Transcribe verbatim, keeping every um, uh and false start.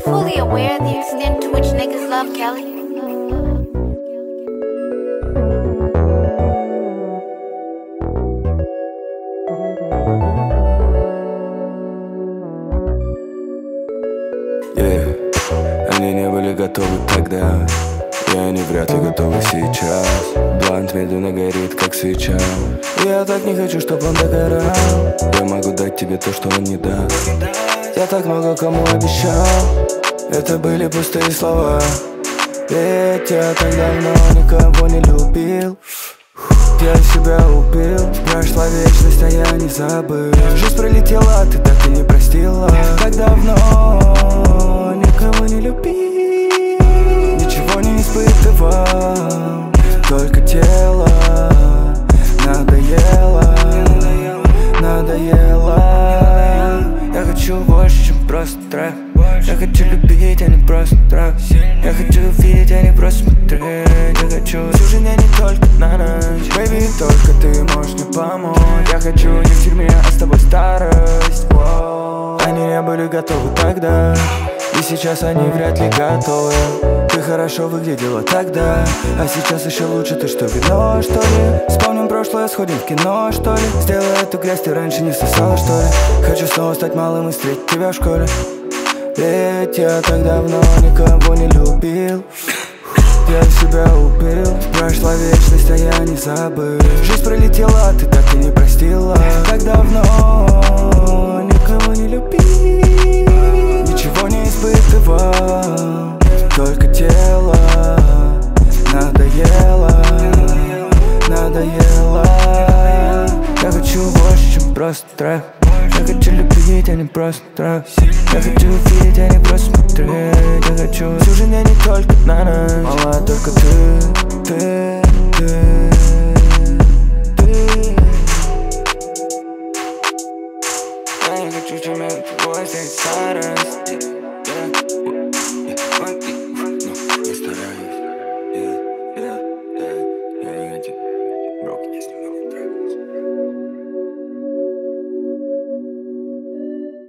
fully aware of the extent to which niggas love Kelly? Yeah. Они не были готовы тогда, и они вряд ли готовы сейчас. Блант медленно горит, как свеча. Я так не хочу, чтоб он догорал. Я могу дать тебе то, что он не даст. Я так много кому обещал. Это были пустые слова. Ведь я так давно никого не любил. Я себя убил. Прошла вечность, а я не забыл. Жизнь пролетела, ты так и не простила. Так давно никого не любил. Ничего не испытывал, только тело надоело, надоело. Я хочу больше, чем просто трек. Я хочу любить, а не просто трек. Я хочу видеть, а не просто смотреть. Я хочу всю жизнь, а не только на ночь. Baby, только ты можешь мне помочь. Я хочу не в тюрьме, а с тобой старость. Воу. Они не были готовы тогда, и сейчас они вряд ли готовы. Ты хорошо выглядела тогда, а сейчас еще лучше. Ты что, вино, что ли? Вспомним прошлое, сходим в кино, что ли? Сделай эту грязь, ты раньше не сосала, что ли? Хочу снова стать малым и встретить тебя в школе. Ведь я так давно никого не любил. Я себя убил. Прошла вечность, а я не забыл. Жизнь пролетела, ты так и не простила. Так давно никого не любил. Ничего не испытывал, только тело надоело, надоело. Я хочу больше, чем просто трек. Я хочу любить, а не просто трек. Я хочу видеть, а не просто смотреть. Я хочу всю жизнь, а не только на ночь. Мала, только ты, ты, ты, ты. Я не хочу, чем я твой, встретить старость. Yeah.